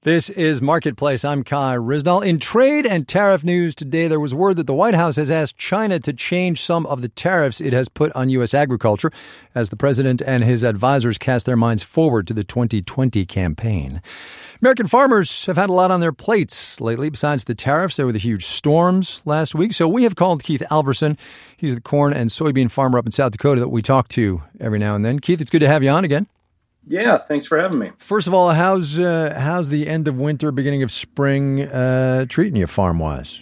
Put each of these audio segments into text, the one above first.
This is Marketplace. I'm Kai Ryssdal. In trade and tariff news today, there was word that the White House has asked China to change some of the tariffs it has put on U.S. agriculture as the president and his advisors cast their minds forward to the 2020 campaign. American farmers have had a lot on their plates lately. Besides the tariffs, there were the huge storms last week. So we have called Keith Alverson. He's the corn and soybean farmer up in South Dakota that we talk to every now and then. Keith, it's good to have you on again. Yeah, thanks for having me. First of all, how's the end of winter, beginning of spring treating you farm-wise?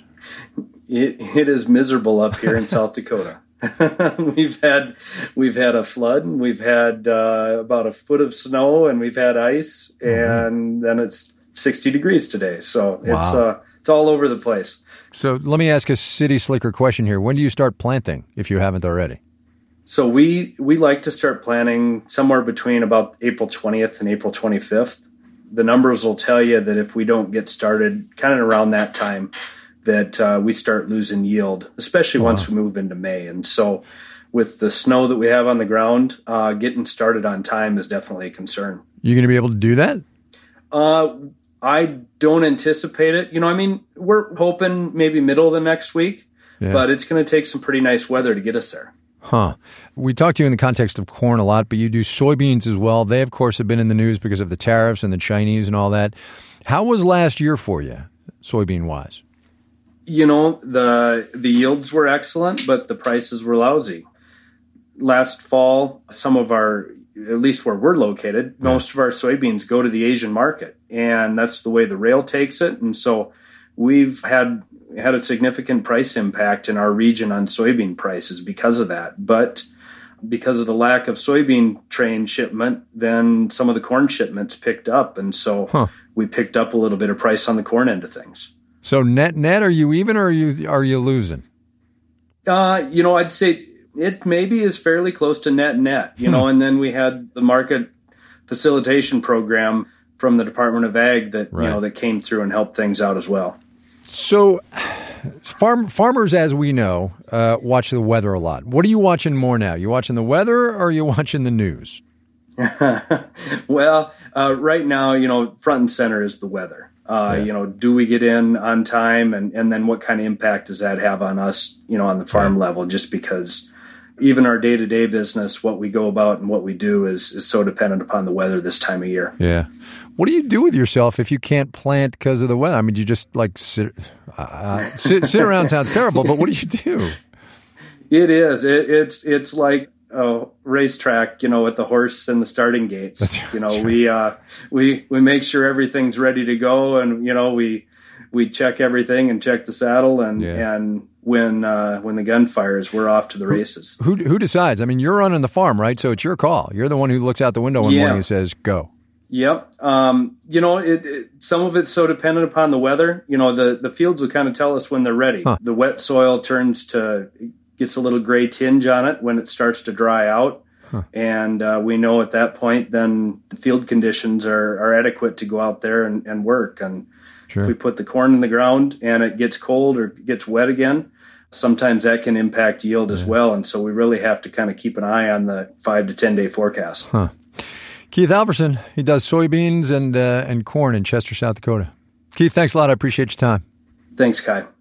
It is miserable up here in South Dakota. We've had a flood, and we've had about a foot of snow, and we've had ice, and then it's 60 degrees today. So it's all over the place. So let me ask a city slicker question here. When do you start planting, if you haven't already? So we like to start planting somewhere between about April 20th and April 25th. The numbers will tell you that if we don't get started kind of around that time, that we start losing yield, especially once we move into May. And so with the snow that we have on the ground, getting started on time is definitely a concern. You going to be able to do that? I don't anticipate it. We're hoping maybe middle of the next week, but it's going to take some pretty nice weather to get us there. Huh. We talked to you in the context of corn a lot, but you do soybeans as well. They, of course, have been in the news because of the tariffs and the Chinese and all that. How was last year for you, soybean-wise? The yields were excellent, but the prices were lousy. Last fall, some of our, at least where we're located, most of our soybeans go to the Asian market, and that's the way the rail takes it. And so we've had a significant price impact in our region on soybean prices because of that. But because of the lack of soybean train shipment, then some of the corn shipments picked up. And so we picked up a little bit of price on the corn end of things. So net, are you even or are you losing? I'd say it maybe is fairly close to net, and then we had the market facilitation program from the Department of Ag that, that came through and helped things out as well. So farmers, as we know, watch the weather a lot. What are you watching more now? You watching the weather or are you watching the news? Well, right now, front and center is the weather. Do we get in on time? And then what kind of impact does that have on us, on the farm level? Just because even our day-to-day business, what we go about and what we do is so dependent upon the weather this time of year. Yeah. What do you do with yourself if you can't plant because of the weather? I mean, you just sit around sounds terrible, but what do you do? It is. It's like a racetrack, with the horse and the starting gates. We make sure everything's ready to go, and we check everything and check the saddle, and when the gun fires, we're off to the races. Who decides? I mean, you're running the farm, right? So it's your call. You're the one who looks out the window one morning and says, "Go." Yep. Some of it's so dependent upon the weather. The fields will kind of tell us when they're ready. The wet soil gets a little gray tinge on it when it starts to dry out. And we know at that point, then the field conditions are adequate to go out there and work. And if we put the corn in the ground and it gets cold or gets wet again, sometimes that can impact yield as well. And so we really have to kind of keep an eye on the 5 to 10 day forecast. Keith Alverson, he does soybeans and corn in Chester, South Dakota. Keith, thanks a lot. I appreciate your time. Thanks, Kai.